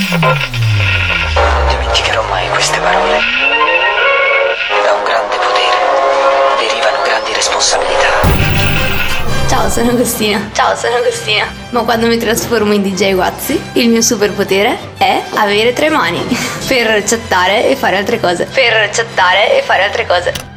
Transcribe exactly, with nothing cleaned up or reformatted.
Non dimenticherò mai queste parole. Da un grande potere derivano grandi responsabilità. Ciao, sono Agostina. Ciao, sono Agostina. Ma quando mi trasformo in D J Guazzi, il mio superpotere è avere tre mani per chattare e fare altre cose. Per chattare e fare altre cose.